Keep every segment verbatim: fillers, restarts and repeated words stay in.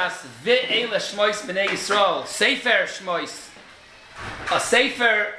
Parshas Ve'ele Shmois B'nei Yisrael, Sefer Shmois, a Sefer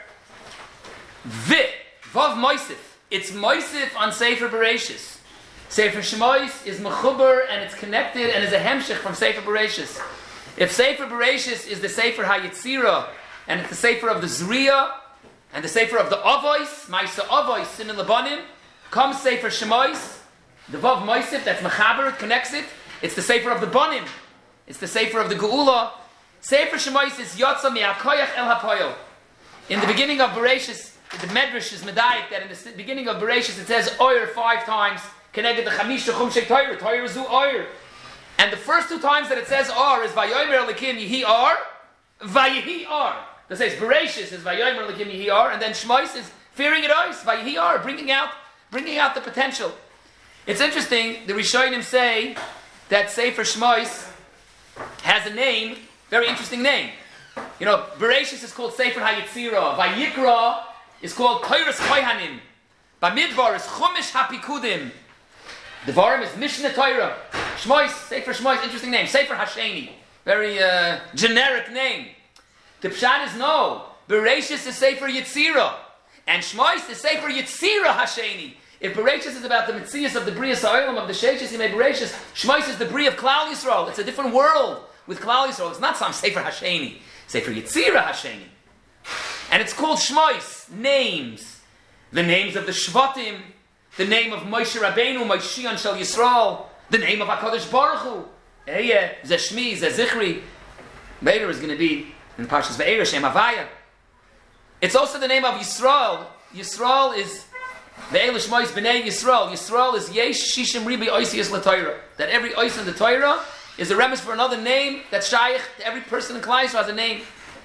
Ve, Vav Moisif. It's Moisif on Sefer Bereshis. Sefer Shmois is Mechuber and it's connected and is a hemshech from Sefer Bereshis. If Sefer Bereshis is the Sefer HaYetzira and it's the Sefer of the Zriya and the Sefer of the Avos, Maisa Avos, Simin Labanim, comes Sefer Shmois, the Vav Moisif, that's Mechaber, it connects it. It's the Sefer of the Banim. It's the Sefer of the Geula. Sefer Shmois is Yotza Mi'akoyach El HaPoyel. In the beginning of Bereshis, the Medrash is Medayik that in the beginning of Bereshis it says Oyer five times, connected the Chamisha Chumshek Toyer, Toyer Zu Oyer. And the first two times that it says Or is Vayomer Elikim Yehi Or, Vayehi Or. That says Bereshis is Vayomer Elikim Yehi Or, and then Shmois is fearing it Ois, Vayehi Or, bringing out, bringing out the potential. It's interesting, the Rishonim say that Sefer Shmois has a name, very interesting name. You know, Bereshis is called Sefer HaYetzira, Vayikra is called Toiras Kohanim, Bamidbar is Chumash HaPikudim, Devarim is Mishnah Torah, Shmois, Sefer Shmois, interesting name, Sefer Hasheni, very uh, generic name. The Pshat is no, Bereshis is Sefer Yetzira, and Shmois is Sefer Yetzira Hasheni. If Bereshis is about the Metzias of the Bria Sa'olam, of the Sheiches, he made Bereshis, Shmois is the Bria of Klal Yisrael. It's a different world with Klal Yisrael. It's not some Sefer Hasheni. Sefer Yetzira Hasheni. And it's called Shmois, names. The names of the Shvatim, the name of Moshe Rabbeinu, Moshiach Shel Yisrael, the name of HaKadosh Baruch Hu. Ehyeh, Zeh Shmi, Zeh Zichri. Later is going to be in Parshas Ve'era, Shem Havaya. It's also the name of Yisrael. Yisrael is Ve'ele Shmois B'nei Yisrael. Yisrael is Yesh Shishim Ribi Oisius LaTorah. That every Ois in the Torah is a remes for another name that's shaykh to every person in Klal Yisrael has a name.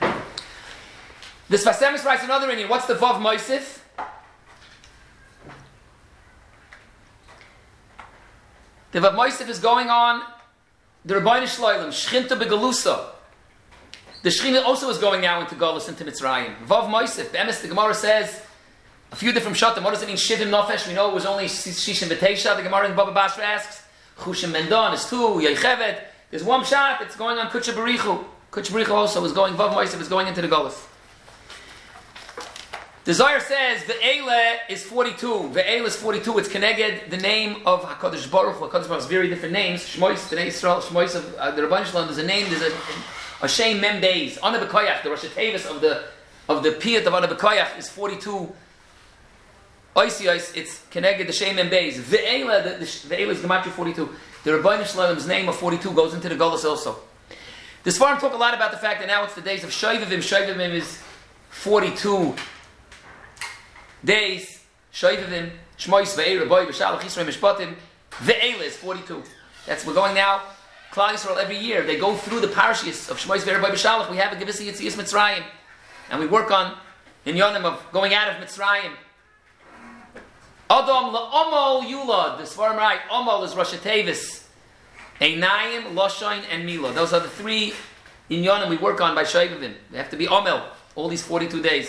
The Sfas Emes writes another Indian. What's the Vav Moisif? The Vav Moisif is going on the Rabbeinu Shloim, Shchinta Begalusa. The Shechina also is going now into Golus, into Mitzrayim. Vav Moisif. The Emes, the Gemara says, a few different shatim. What does it mean? Shivim nafesh. We know it was only Shishim v'teisha. The Gemara in Baba Basra asks. Chushim mendan is two. Yechevet. There's one shot. It's going on Kutcha Barichu. Kutcha Barichu also is going. Vav Moisef is going into the Golus. The Zohar says Ve'ele is forty-two. Ve'ele is forty-two. It's connected the name of Hakadosh Baruch Hu. Hakadosh Baruch Hu has very different names. Shmois B'nei Yisrael. Shmois of uh, the Rabban Shalom. There's a name. There's a a Shem Mem Beis. Ana B'Koyach. The Rosh Tevis of the of the Piyat of Ana B'Koyach is forty-two. Oisios, it's connected the Shem and Beis. Ve'ela, the, the Ve'ela is Gematria forty-two. The Rabbeinu Shalom's name of forty-two goes into the Golus also. The Sfarim talk a lot about the fact that now it's the days of Shoivavim. Shoivavim is forty-two days. Shoivavim, Shmois, Ve'era, Boi, B'Shalach, Yisrael, Mishpatim. Ve'ela is forty-two. That's, we're going now, Klal Yisrael every year. They go through the parashas of Shmois, Ve'era, Boi, B'Shalach. We have a Gevisi Yitzias Mitzrayim. And we work on, in Yonim, of going out of Mitzrayim. Adam la'omal yulad. The Svarim right. Omal is Rosh Tevis. Einayim, Loshain, and Mila. Those are the three inyanim we work on by Shoivavim. They have to be Omel. All these forty-two days.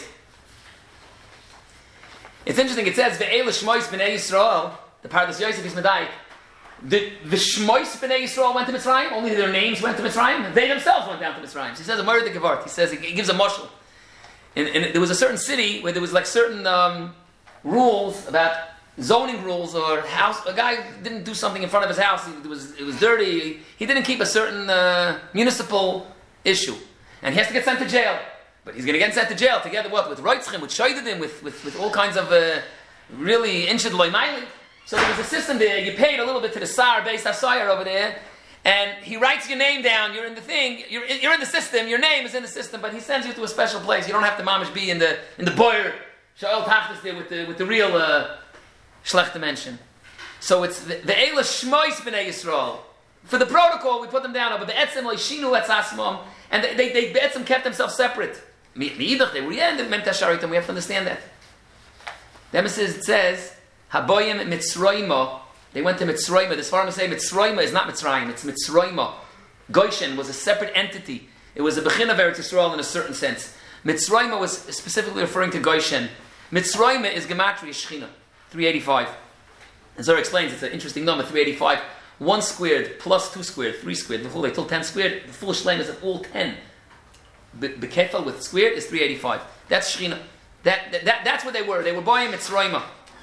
It's interesting. It says Ve'ele Shmois B'nei Yisrael. The Pardas Yosef is Medayik. The the Shmois B'nei Yisrael went to Mitzrayim. Only their names went to Mitzrayim. They themselves went down to Mitzrayim. So he says a Morid Gevart. He says he gives a mashal. And, and there was a certain city where there was like certain. Um, rules about zoning rules or house. A guy didn't do something in front of his house. It was it was dirty. He didn't keep a certain uh, municipal issue, and he has to get sent to jail. But he's going to get sent to jail together what with Reitzchim, with Shoidadim, with, with with all kinds of uh, really inchid loimaili. So there was a system there. You paid a little bit to the Sar based Asayar over there, and he writes your name down. You're in the thing. You're in, you're in the system. Your name is in the system, but he sends you to a special place. You don't have to mamish be in the in the boyer. Shaul Tachlis there with the with the real uh, Shlechte mention. So it's the Ve'ele Shmois B'nei Yisrael. For the protocol, we put them down, but the Etzem Leishinu Etz Asmam, and they they, they Etzem kept themselves separate. Meidach they were yeah, the Mem Tasharitim. We have to understand that. Then it says, it says Haboyim Mitzrayma. They went to Mitzrayma. The Sfarim say Mitzrayma is not Mitzrayim. It's Mitzrayma. Goshen was a separate entity. It was a Bechina of Eretz Yisrael in a certain sense. Mitzrayma was specifically referring to Goshen. Mitzrayim is Gematria Shechina, three eighty-five. And Zohar explains, it's an interesting number, three eighty-five. one squared plus two squared, three squared, the full till ten squared, the full shleim is at all ten. Bekefel with squared is three eighty-five. That's Shechina. That, that, that, that's what they were. They were buying Mitzrayim.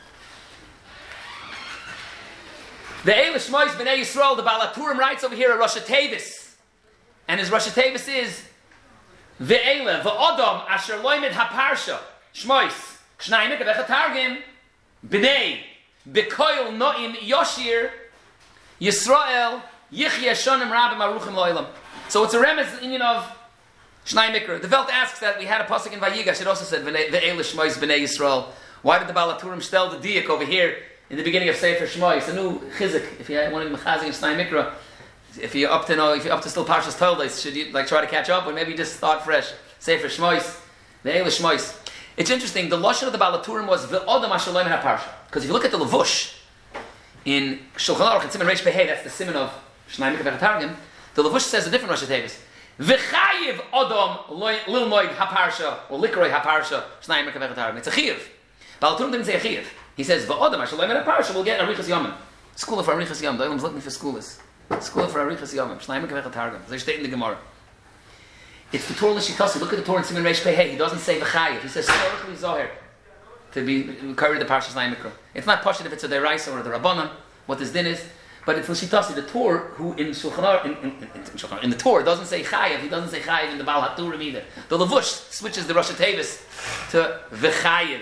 The Eile Shmois B'nai Yisrael, the Balaturim writes over here a Rosh Tevis. And his Rosh Tevis is Ve'ele, Ve'odom, Asher Loimed HaParsha, Shmois, Shnai Mikra Vechatargim, B'nai, Bekoil Noim Yoshir, Yisrael, Yichye Shonim Rabim Aruchim Loilam. So it's a remez in of Shnai Mikra. The Welt asks that we had a pasuk in Vayigash. It also said Ve'ele Shmois B'nai Yisrael. Why did the Balaturim stel the diak over here in the beginning of Sefer Shmois? It's a new chizik. If you want to be mechazing in Shnai Mikra, if you're up to know, if you're up to still Parshas Toldos, should you like try to catch up, or maybe just start fresh? Sefer Shmois, Ve'ele Shmois. It's interesting. The lashon of the Balaturim was Ve'odam Asher Loim HaParsha. Because if you look at the Levush in Shulchan Aruch and Siman Reish Pehei, that's the Siman of Shnai Mikra Vechatargim. The Levush says a different Rosh Tevis. V'chayiv Odom Lilmoid HaParsha or Likroi HaParsha Shnai Mikra Vechatargim. It's a chiyav. Balaturim didn't say a chiyav. He says V'odam Asher Loim HaParsha will get Arichas Yomim. School for Arichas Yomim. The Olam's looking for schools. School for Arichas Yomim. Shnai Mikra Vechatargim. They state in the Gemara. It's the Torah L'Shitasi. Look at the Torah in Siman Reish Pehei. He doesn't say V'chayiv. He says Sorach Zohar to be carried the Parsha Shnai Mikra. It's not Pashut if it's a Deraisa or a Rabbanan, what this din is, but it's L'Shitasi, the Torah, who in Shulchan Aruch, in, in, in, in, in the Torah doesn't say Chayiv, he doesn't say Chayiv in the Baal HaTurim either. The Levush switches the Rosh Tevis to V'chayiv.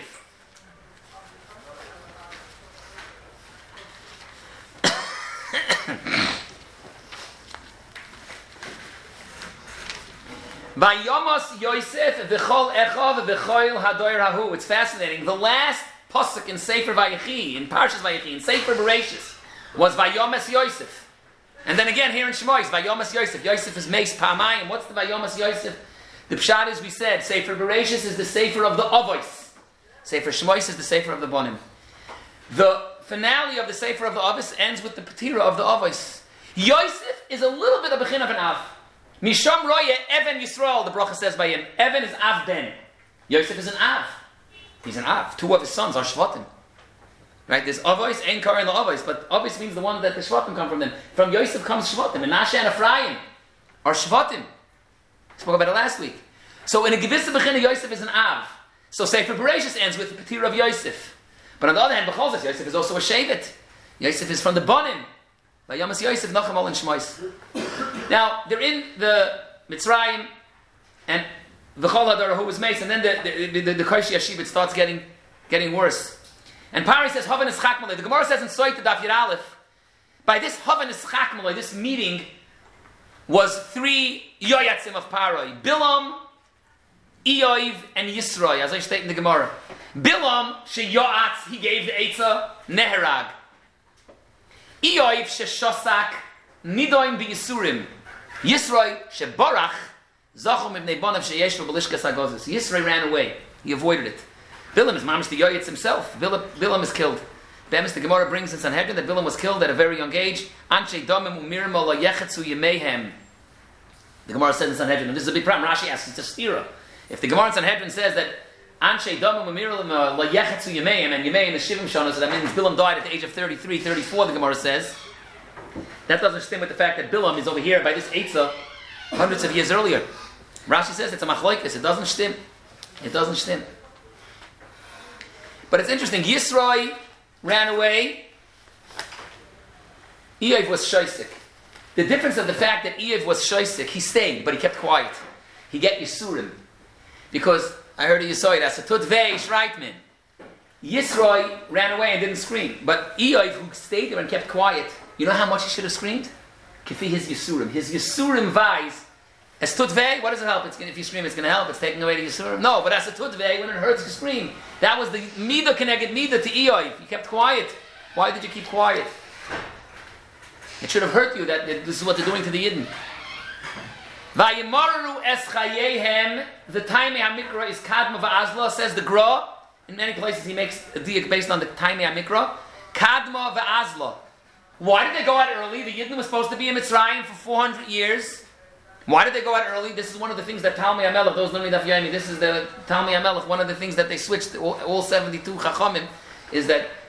Vayomos Yosef v'chol echav v'choil hadoyer hahu. It's fascinating. The last pasuk in Sefer Vayechi, in Parshas Vayechi, in Sefer Bereshis, was Vayomos Yosef. And then again here in Shmois, Vayomos Yosef. Yosef is meis pamayim. What's the Vayomos Yosef? The pshat is, we said, Sefer Bereshis is the Sefer of the Avos. Sefer Shmois is the Sefer of the Bonim. The finale of the Sefer of the Avos ends with the Petira of the Avos. Yosef is a little bit of a chin of an Av. Misham Roye Evan Yisrael, the bracha says by him. Evan is Av Ben. Yosef is an Av. He's an Av. Two of his sons are Shvatim. Right? There's Avos, Ein Kar in the Avos, but Avos means the one that the Shvatim come from them. From Yosef comes Shvatim. Menashe and Ephraim are Shvatim. Spoke about it last week. So in a Gevissa Bechina, Yosef is an Av. So Sefer Bereshis ends with the Petira of Yosef. But on the other hand, B'cholzes, Yosef is also a Shevet. Yosef is from the Bonim. Vayomas Yosef, Nachem Ol and Shmois. Now, they're in the Mitzrayim, and the Chol Hadar who was Mace, and then the the, the, the Koishi Yashiv, it starts getting getting worse. And Pari says, Havan is Chakmalei. The Gemara says in Soita Daf Yud Aleph, by this Havan is Chakmalei, this meeting was three Yoyatzim of Paroi. Bilam, Eoiv, and Yisroi, as I state in the Gemara. Bilam, she Yoatz, he gave the Eitzah, Neherag. Eoiv, she Shosak, Nidoim b'Yisurim. Yisroi, she Borach, Zachum ibn Bonav sheyeshru b'lishkas hagozis. Yisroi ran away. He avoided it. Bilam is mamish the Yoyetz himself. Bilam, Bilam is killed. Bemis the Gemara brings in Sanhedrin that Bilam was killed at a very young age. Anshe domim umirma la yechetzu yemehem. The Gemara says in Sanhedrin, and this is a big problem. Rashi asks, it's a stira. If the Gemara in Sanhedrin says that Anshe domim umirma la yechetzu yemehem, and yemehem is shivim shana, so that means Bilam died at the age of thirty-three, thirty-four, the Gemara says. That doesn't stem with the fact that Bilam is over here by this Eitzah hundreds of years earlier. Rashi says it's a machloikis. It doesn't stem. It doesn't stem. But it's interesting. Yisroi ran away. Eiv was shoisik. The difference of the fact that Eiv was shoisik, he stayed, but he kept quiet. He get Yisurim. Because I heard a Yisoid, as a tutvei shreitmin. Yisroi ran away and didn't scream. But Eiv, who stayed there and kept quiet, you know how much he should have screamed? Kifi his Yisurim. His Yisurim vies. As tutvei, what does it help? It's gonna, if you scream, it's going to help. It's taking away the Yisurim. No, but as a tutvei, when it hurts, you scream. That was the midah connected midah to Eiv. You kept quiet. Why did you keep quiet? It should have hurt you that, that this is what they're doing to the Yidden. Vayimaru es chayehem. The time HaMikra is kadma va'azla, says the Gra. In many places he makes a diak based on the time HaMikra. Kadma va'azla. Why did they go out early? The Yidden was supposed to be in Mitzrayim for four hundred years. Why did they go out early? This is one of the things that Talmei HaMelech, those learning Daf Yomi, this is the Talmei HaMelech, one of the things that they switched, all, all seventy-two Chachamim, is that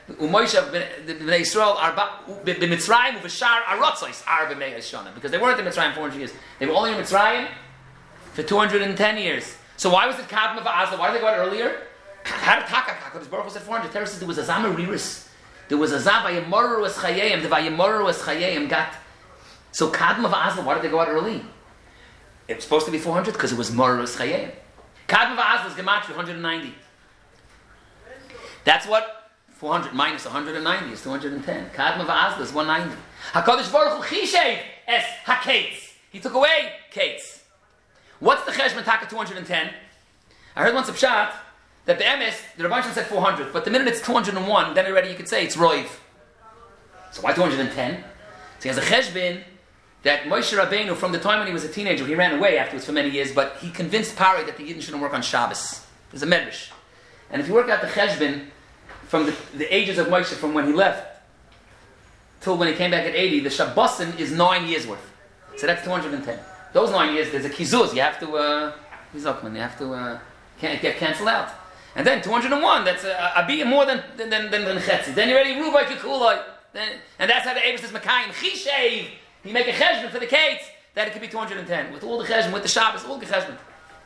Umoisha b'nei Yisrael b'Mitzrayim u'v'shar arotzos arba me'as shana, because they weren't in Mitzrayim four hundred years. They were only in Mitzrayim for two hundred ten years. So why was it Kadma v'Azla? Why did they go out earlier? How did Taka Kakodesh Baruch Hu said four hundred? Terah says there was a Zamariris. There was a Zav Vayemoru es Chayayim. The Vayemoru es Chayayim got. So Kadma v'Azla, why did they go out early? It was supposed to be four hundred because it was Moru es Chayayim. Kadma v'Azla is Gematria one hundred ninety. That's what four hundred minus one hundred ninety is two hundred ten. Kadma v'Azla is one hundred ninety. HaKadosh Baruch Hu Chishev es HaKates. He took away Kates. What's the Cheshbon Taka two hundred ten? I heard once a pshat that the M S, the Rabban said four hundred, but the minute it's two hundred one, then already you could say it's Roiv. So why two hundred ten? So he has a Cheshbon that Moshe Rabbeinu, from the time when he was a teenager, he ran away afterwards for many years, but he convinced Pari that the Yidden shouldn't work on Shabbos. There's a Medrash. And if you work out the Cheshbon from the, the ages of Moshe, from when he left till when he came back at eighty, the Shabbosin is nine years worth. So that's two hundred ten. Those nine years, there's a kizuz. You have to, uh, you have to uh, can't get cancelled out. And then two hundred one, that's a, a biyah more than than than than chetzi. Then you're ready, rubai kikuloi. And that's how the Eibush says Makayim Chishev. You make a cheshbon for the kates that it could be two hundred ten with all the cheshbon, with the Shabbos, all the cheshbon.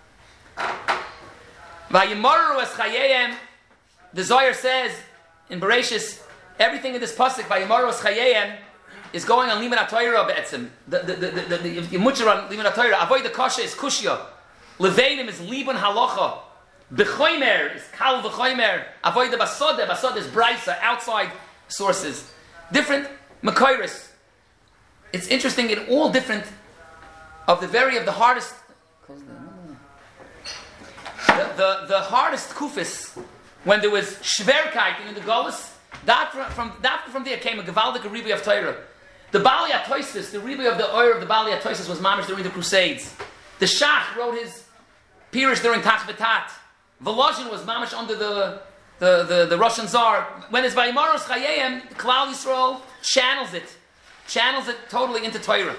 Vayimaru es chayayim. The Zohar says in Bereshis, everything in this pasuk Vayimaru es chayayim is going on Liman HaTorah be'etzim. The the the the, the if you mutcher on Liman HaTorah, avoid the kasha is kushya. Leveinim is liban halacha. B'choimer is kal v'choimer. Avoid the basode. Basode is brisa, outside sources. Different makairis. It's interesting in all different of the very of the hardest. The the, the hardest kufis when there was shverkeit in the Golas. That from that from there came a gevaldik ribi of Torah. The Bali Atoisis, the ribi of the oil of the Bali Atoisis was mamish during the Crusades. The Shach wrote his Pirish during Tach V'Tat. Volozhin was mamish under the the, the, the Russian Tsar. When it's by Vayimaros Chayayim, Klal Yisrael channels it, channels it totally into Torah.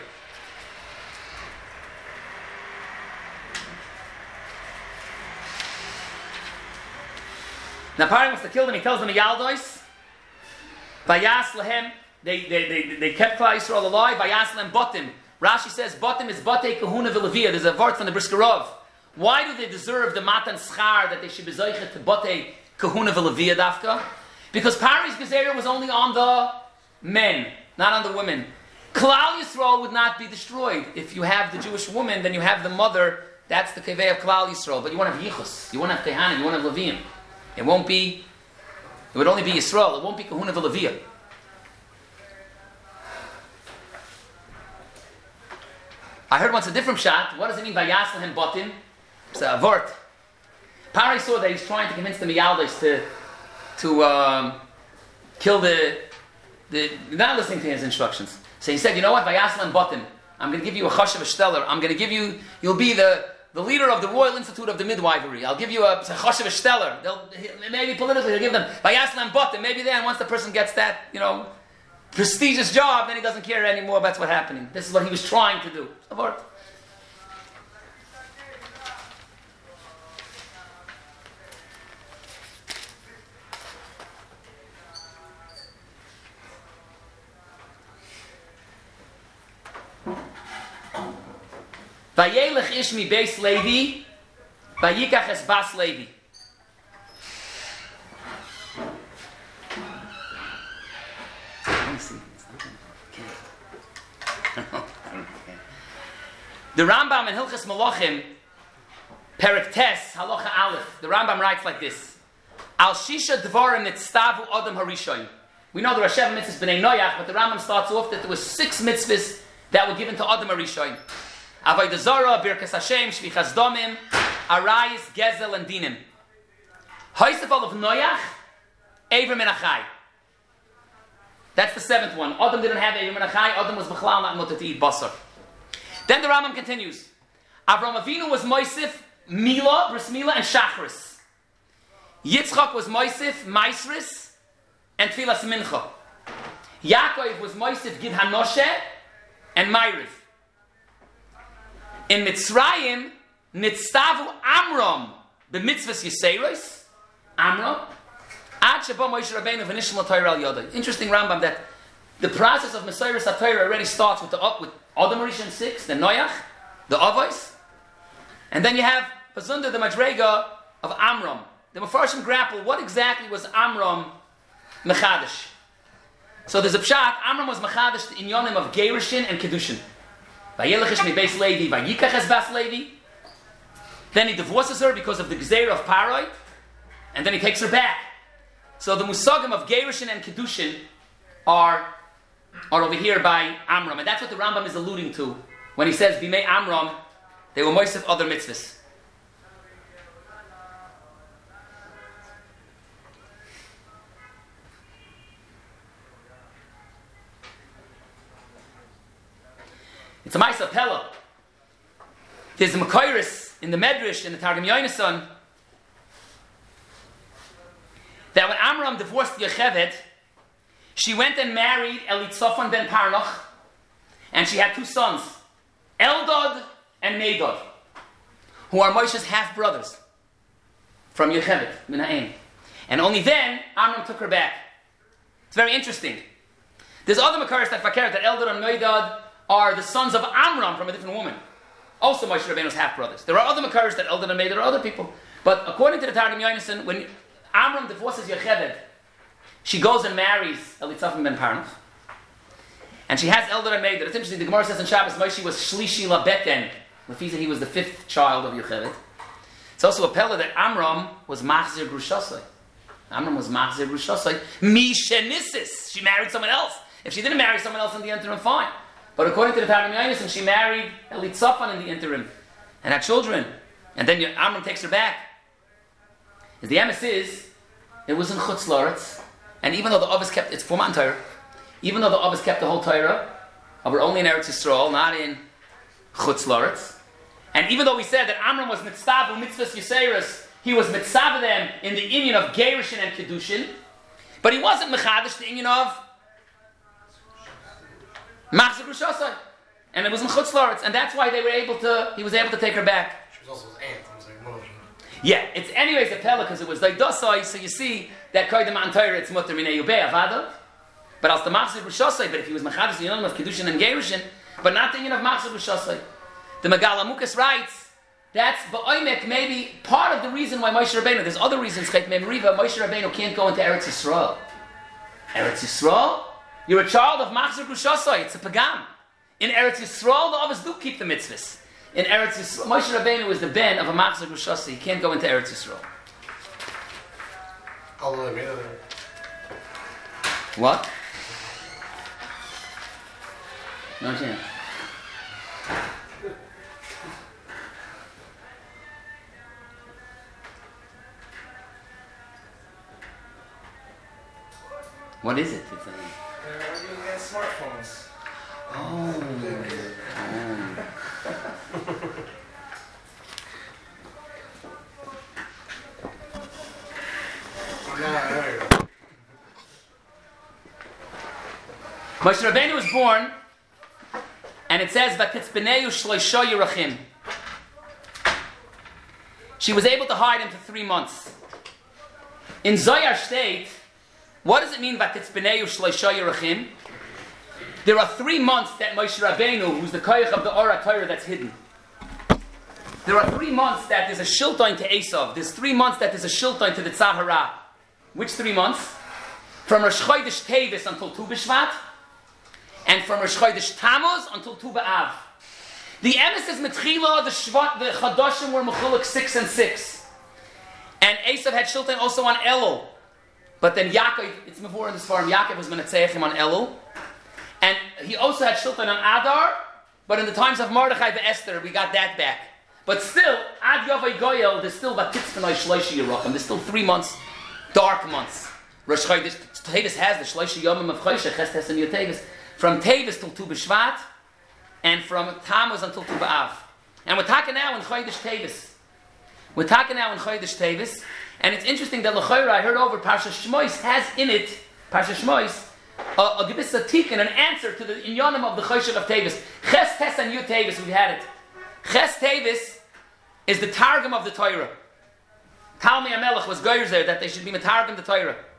Now Pari wants to kill them. He tells them Yaldois. Vayas lehem. They they they they kept Klal Yisrael alive. Vayas lehem botim. Rashi says botim is batei kahuna v'levia. There's a word from the Briskerov. Why do they deserve the matan schar that they should be zoichet to batei kahuna v'levia dafka? Because Pari's gezerah was only on the men, not on the women. Klal Yisrael would not be destroyed. If you have the Jewish woman, then you have the mother. That's the kevei of Klal Yisrael. But you won't have yichus. You won't have kehanim. You won't have levim. It won't be. It would only be Yisrael. It won't be kahuna v'levia. I heard once a different shot. What does it mean by Yaslahem Batim? It's a vort. Pari saw that he's trying to convince the Miyaldes to to um, kill the the. Not listening to his instructions. So he said, "You know what? By Yaslahem Batim, I'm going to give you a chashav esteller. I'm going to give you. You'll be the the leader of the Royal Institute of the Midwifery. I'll give you a, a chashav esteller. They'll maybe politically they'll give them by Yaslahem Batim. Maybe then once the person gets that, you know, prestigious job, then he doesn't care anymore about what's happening. This is what he was trying to do. Abort. Vayelech ish mi beis Levi, vayikach es bas Levi. The Rambam in Hilchas Malachim, Perek Tes, Halacha Aleph, the Rambam writes like this: Al Shisha Dvarim Nitztavu Adam Harishon. We know there are seven mitzvahs b'nei Noach, but the Rambam starts off that there were six mitzvahs that were given to Adam Harishon: Avodah Zarah, Birkas Hashem, Shvichas Domim, Arayis, Gezel, and Dinim. Haisefal of Noach, Eivrim and Achai. That's the seventh one. Adam didn't have Eivrim and Achai. Adam was Bechlal, not mutter to eat basar. Then the Rambam continues. Avram Avinu was Moisif, Mila, Bris Mila, and Shachris. Yitzchak was Moisif, Maisris, and Tfilas Mincha. Yaakov was Moisif, Gid Hanoshe, and Ma'ariv. In Mitzrayim, Nitztavu Amram, the mitzvahs Yiseiros, Amram, Ad sheba Moshe Rabbeinu v'nishma Torah al yodai. Interesting Rambam that the process of Mesiras HaTorah already starts with the with Adam Rishon six, the Noach, the Avos, and then you have Pazunda, the Madrega of Amram. The Mefarshim grapple, what exactly was Amram Mechadish? So there's a pshat, Amram was Mechadish the inyonim of Gerushin and Kedushin. Vayelechish mi Beis Levi, vayikach es Bas Levi. Then he divorces her because of the Gzeira of Paroi, and then he takes her back. So the Musagim of Gerushin and Kedushin are, are over here by Amram, and that's what the Rambam is alluding to when he says, Bimei Amram, they were moist of other mitzvahs. It's a Maisa Pella. There's a Makairis in the Medrash, in the Targum Yonason, that when Amram divorced Yocheved, she went and married Elitzophan ben Parnach, and she had two sons, Eldad and Medad, who are Moshe's half-brothers from Yocheved, Minaim. And only then, Amram took her back. It's very interesting. There's other Makairis that fakir that Eldad and Medad are the sons of Amram from a different woman. Also Moshe Rabbeinu's half-brothers. There are other Makarish that Eldad and Medad are other people. But according to the Targum Yonason, when Amram divorces Yocheved, she goes and marries Elitzaphan ben Parnach. And she has Eldad and Medad. It's interesting, the Gemara says in Shabbos, Moshe was Shlishi Labeten. Lefisa, he was the fifth child of Yocheved. It's also a pella that Amram was Machzir Grushasai. Amram was Machzir Grushasai. Mishenisis. She married someone else. If she didn't marry someone else in the interim, fine. But according to the Targum Yonason, she married Elitzaphan in the interim and had children. And then Amram takes her back. As the emes is, it was in Chutz La'aretz, and even though the Avos kept its format in Torah, even though the Avos kept the whole Torah, but we're only in Eretz Yisrael, not in Chutz La'aretz, and even though we said that Amram was mitzvah mitzvahs Yiseiros, he was mitzvah them in the union of Gerushin and Kedushin, but he wasn't mechadish the union of Machzir Grushasai, and it was in Chutz La'aretz, and that's why they were able to. He was able to take her back. She was also his aunt. It was like one of them. Yeah, it's anyways a pella because it was like Dosai, so you see that Koydem Ma'an Torah it's mutter minei ubei avada, but as the Machzir Grushasai, but if he was machadish the union of Kedushin and Gerushin, but not the union of Machzir Grushasai, the Megal Amukas writes that's ba'oimek maybe part of the reason why Moshe Rabbeinu. There's other reasons. Chet Memriva Moshe Rabbeinu can't go into Eretz Yisrael. Eretz Yisrael. You're a child of Machzir Grushasai. It's a pagam. In Eretz Yisrael, the others do keep the mitzvahs. In Eretz Yisrael, Moshe Rabbeinu is the ben of a Machzir Grushasai. He can't go into Eretz Yisrael. What? No chance. What is it? It's a... They're using smartphones. Oh. oh. Moshe Rabbeinu was born, and it says, "Vatitzbeneu shloisha yerachim." She was able to hide him for three months. In Zohar state, what does it mean, "Vatitzbeneu shloisha yerachim"? There are three months that Moshe Rabbeinu, who's the koyach of the Ora Torah, that's hidden. There are three months that there's a shilton to Esav. There's three months that there's a shilton to the Tzahara. Which three months? From Rosh Chodesh Tevis until Tu B'Shvat, and from Rosh Chodesh Tammuz until Tu B'Av. The emes is Metchila, the Shvat, the Chadashim were Mechuluk six and six. And Esav had shilton also on Elul. But then Yaakov, it's Mavur in this farm, Yaakov was Menatzeichim on Elul. And he also had shilton on Adar, but in the times of Mordechai and Esther, we got that back. But still, Ad Yavai Goyel, there's still Vatitzbenai Shloishi Yerachim. There's still three months, dark months. Rosh Chodesh, Tevis has the Shloishi Yomim of Chodesh, Ches Tes and Yotevis, from Tevis till Tu B'Shvat, and from Tammuz until Tu B'Av. And we're talking now in Chodesh Tevis. We're talking now in Chodesh Tevis, and it's interesting that L'choira, I heard over Parsha Shmois has in it, Parsha Shmois, a, a Gebis Atik and an answer to the Inyanim of the Chodesh of Tevis. Ches Tes and Yotevis, we've had it. Ches Tevis is the Targum of the Torah. Talmi HaMelech was goyzer there that they should be Metargum the Torah.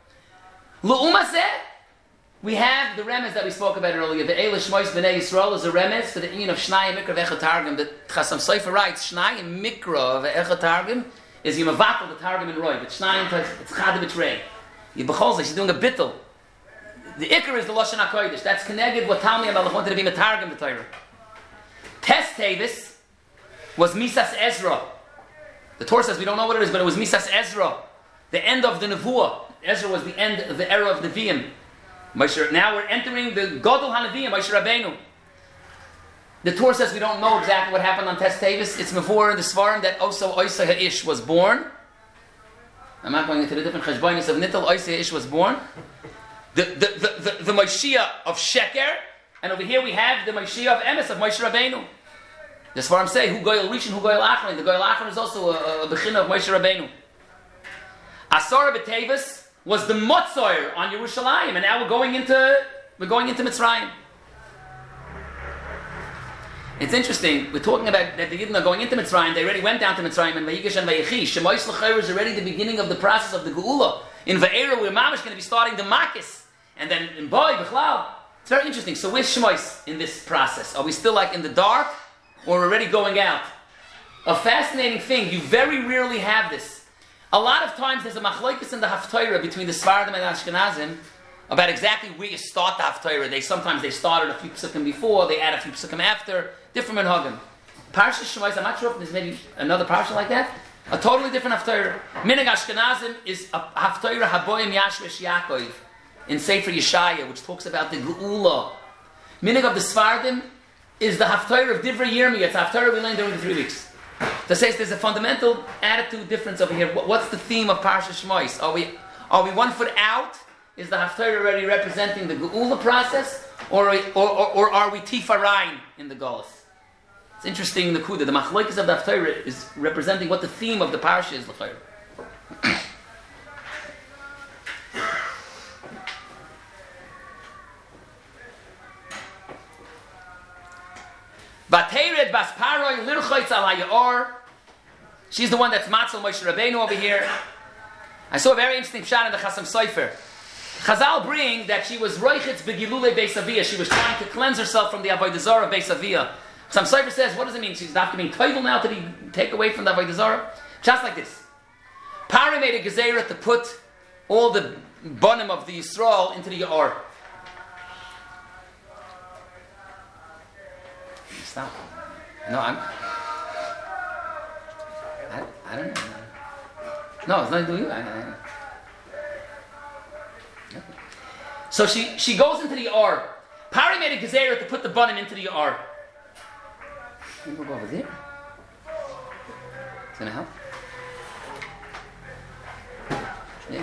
L'umazeh, we have the remez that we spoke about earlier. The Eila Shmois B'nai Yisrael is a remez for the union of Shnai Mikra Ve'echad Targum. The Chasam Sofer writes, Shnai Mikra Ve'echad Targum is you mavatal the Targum and Roy, but Shnai it's Chad B'trei. You becholzeh, she's doing a bittel. The Iker is the Lashon HaKodesh. That's connected what Talmi Amalach wanted to be Metargum the Torah. Tes Tevis was Misas Ezra. The Torah says we don't know what it is, but it was Misas Ezra. The end of the Nevuah. Ezra was the end of the era of the Nevi'im. Now we're entering the Godel HaNevi'im, Moshe Rabbeinu. The Torah says we don't know exactly what happened on Tes Tevis. It's Mavur in the Svarim that Oso Oisa Ha'ish was born. I'm not going into the different cheshbonis of Nittel. Oisa Ha'ish was born. The the the the, the Moshiach of Sheker, and over here we have the Moshiach of Emes of Moshe Rabbeinu. The Svarim say who Goyal Rishon, who Goyal Achron. The Goyal Achron is also a, a bechina of Moshe Rabbeinu. Asara B'Tevis was the Motzoyer on Yerushalayim, and now we're going into we're going into Mitzrayim. It's interesting. We're talking about that the Yidden are going into Mitzrayim. They already went down to Mitzrayim and Vayigash and Vayichi. Shemois L'Chayr is already the beginning of the process of the Geula. In Va'era, we're mamish going to be starting the Makis, and then in Boi B'Chlal. It's very interesting. So where's Shemois in this process? Are we still like in the dark, or already going out? A fascinating thing. You very rarely have this. A lot of times there's a machlokes in the Haftarah between the Sfardim and Ashkenazim about exactly where you start the Haftarah. They sometimes they started a few psukim before, they add a few psukim after. Different minhagim. Parsha Shemais, I'm not sure if there's maybe another parsha like that. A totally different Haftarah. Minhag Ashkenazim is a Haftarah Haboyim Yashresh Yaakov in Sefer Yeshaya, which talks about the Geula. Minhag of the Sfardim is the Haftarah of Divrei Yirmiyah. It's a Haftarah we learned during the three weeks. To say there's a fundamental attitude difference over here. What's the theme of Parsha Shemais? Are we are we one foot out? Is the Haftarah already representing the Geula process, or or, or, or are we Tifarain in the Golas? It's interesting. The Kuda, the Machlokes of the Haftarah is representing what the theme of the Parsha is. L'chayr. Bateired bas Paroi lirchoitz al hayor. She's the one that's Matzel Moshe Rabbeinu over here. I saw a very interesting shot in the Chasam Sofer. Chazal bring that she was roichitz begilule Beis Aviyah. She was trying to cleanse herself from the Avodah Zarah of Beis Aviyah. Chasam Sofer says, what does it mean? She's not being toivel now to be take away from the Avodah Zarah? Just like this. Pari made a gezerah to put all the bonim of the Yisrael into the Yaor. Stop. No, I'm. I, I don't know. No, it's not to you. I, I, okay. So she, she goes into the Yaor. Pari made a gezerah to put the bonim into the Yaor. Can we go over there? It's going to help? Maybe.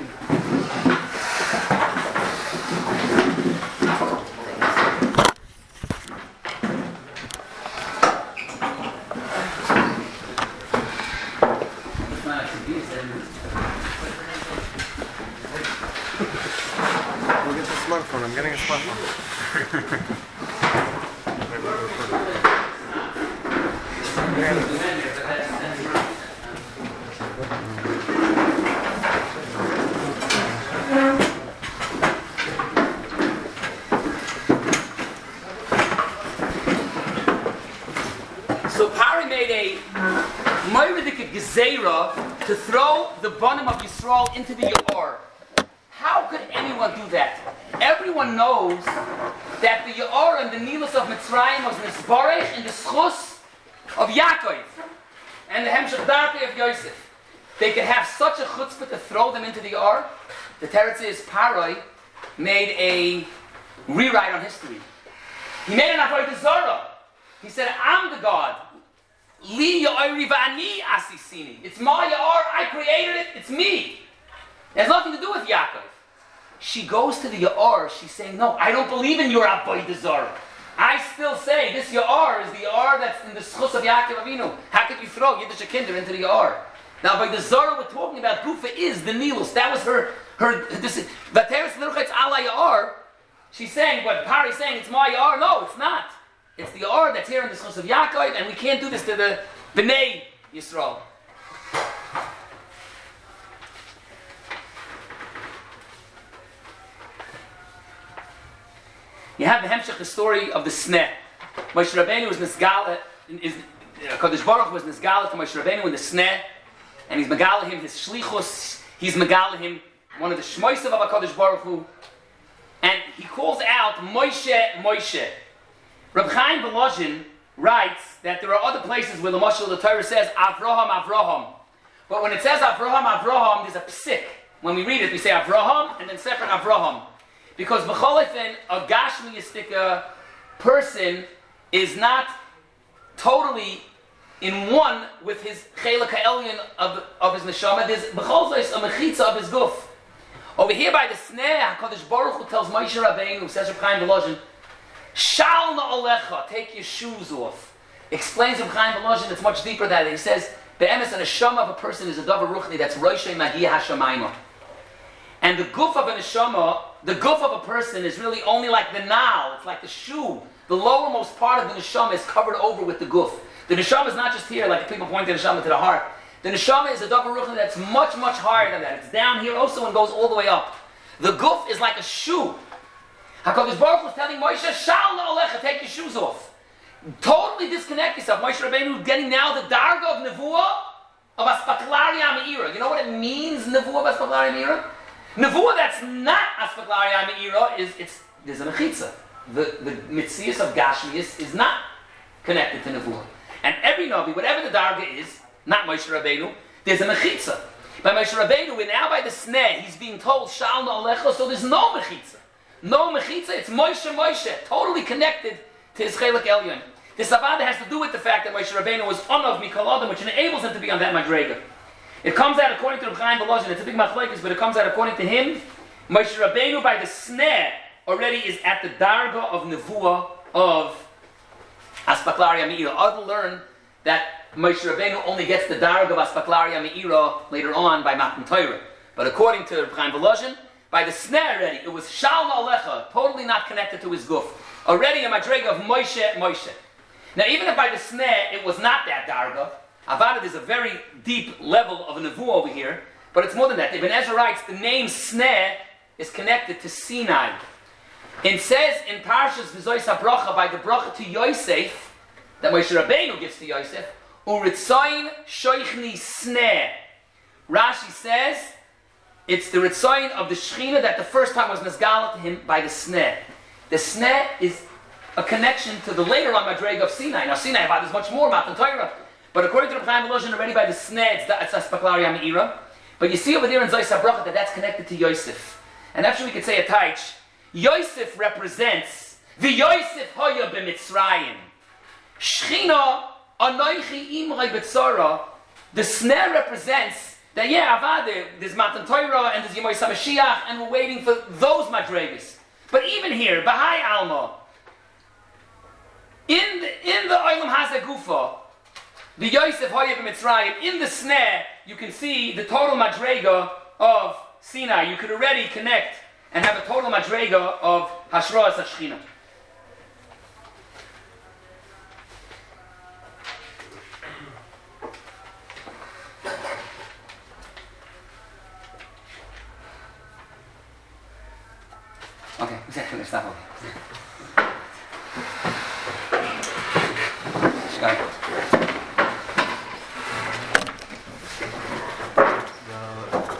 Smartphone. I'm getting a smartphone. So Pari made a Moiridik Gezerah to throw the bonim of Yisrael into the Yaor. How could anyone do that? Everyone knows that the Yaor and the Nilus of Mitzrayim was Nisbarech in the Schus of Yaakov and the Hemshech Darkei of Yosef. They could have such a chutzpah to throw them into the Yaor. The Teretz is Paroi made a rewrite on history. He made an Avodah Zarah. He said, I'm the God. Li Yaori va'ani asisini. It's my Yaor, I created it, it's me. It has nothing to do with Yaakov. She goes to the Yaor, she's saying, no, I don't believe in your Avodah Zarah. I still say this Yaor is the Yaor that's in the Schus of Yaakov Avinu. How could you throw Yiddish Kinder into the Yaor? Now, Avodah Zarah we're talking about, Gufa is the Nilus. That was her, her, this is, Vateres Lirchetz ala Yaor. She's saying, what Pari's saying, it's my Yaor. No, it's not. It's the Yaor that's here in the Schus of Yaakov, and we can't do this to the Bnei Yisrael. You have the Hemshech, the story of the Sneh. Moshe Rabbeinu was Nisgala, is Kodesh Baruch was Nisgala to Moshe Rabbeinu in the Sneh, and he's Megala him his Shlichus. He's Megala him one of the Shmoisav of Kodesh Baruch Hu, and he calls out Moshe, Moshe. Reb Chaim Volozhin writes that there are other places where the Moshe the Torah says Avraham, Avraham, but when it says Avraham, Avraham, there's a psik. When we read it, we say Avraham and then separate Avraham, because b'cholifin a gashmiyistic person is not totally in one with his chelak ha'elyon of, of his neshama. There's b'cholzos a mechitza of his guf. Over here by the Sneh, HaKadosh Baruch Hu tells Moshe Rabbeinu, says Reb Chaim Volozhin, Shal na'alecha, take your shoes off. Explains Reb Chaim Volozhin, it's much deeper than that. He says, be'emes, a neshama of a person is a davar ruchni that's roshei magia hashamayma. And the guf of a neshama, the guf of a person is really only like the nal, it's like the shoe. The lowermost part of the neshama is covered over with the guf. The neshama is not just here, like people point the neshama to the heart. The neshama is a davar ruchni that's much, much higher than that. It's down here also and goes all the way up. The guf is like a shoe. HaKadosh Baruch Hu was telling Moshe, Shal na'alecha, take your shoes off. Totally disconnect yourself. Moshe Rabbeinu getting now the darga of nevuah of aspaklaria meira. You know what it means, nevuah of aspaklaria meira? Nevuah that's not aspaklaria meira is, it's, there's a mechitza. The, the mitzias of Gashmias is not connected to nevuah. And every Navi, whatever the darga is, not Moshe Rabbeinu, there's a mechitza. By Moshe Rabbeinu, we're now by the Sneh, he's being told, Shal na'alecha, so there's no mechitza. No mechitza, it's Moshe Moshe, totally connected to his chelak elyon. This avada has to do with the fact that Moshe Rabbeinu was onav mikol adam, which enables him to be on that madrega. It comes out according to Reb Chaim Volozhin, it's a big machlokes, but it comes out according to him. Moshe Rabbeinu by the Sneh already is at the darga of nevuah of aspaklaria meira. Others learn that Moshe Rabbeinu only gets the darga of aspaklaria meira later on by Matan Torah. But according to Reb Chaim Volozhin, by the Sneh already, it was Shal na'alecha, totally not connected to his guf. Already a madrega of Moshe, Moshe. Now even if by the Sneh it was not that darga, avada is a very deep level of a nevuah over here, but it's more than that. Ibn Ezra writes, the name Sneh is connected to Sinai. It says in Parshas V'zois HaBracha, by the bracha to Yosef, that Moshe Rabbeinu gives to Yosef, Uritzayin shoichni Sneh. Rashi says, it's the Ritzayin of the Shechina that the first time was Nazgala to him by the Sneh. The Sneh is a connection to the later on Madrega of Sinai. Now Sinai Avad is much more Matan Torah, but according to the Chaim Volozhin, already by the Sneh, it's Aspaklaria Meira. But you see over there in Zois HaBracha that that's connected to Yosef. And actually we could say a taich. Yosef represents the Yosef Hoya b'Mitzrayim. Shechina Anoichi Imrei B'Tzara. The Sneh represents that, yeah, Avad, there's Matan Torah and there's Yemoi Samashiach, and we're waiting for those Madregas. But even here, Bahai Alma, in the, in the Olam Hazeh Gufa, the Yosef Hoyev Mitzrayim, in the Sneh, you can see the total Madrega of Sinai. You could already connect and have a total Madrega of Hashra Sashchina. Okay, exactly, stop over.